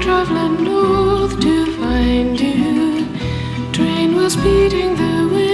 traveling north to find you. Train was beating the wind.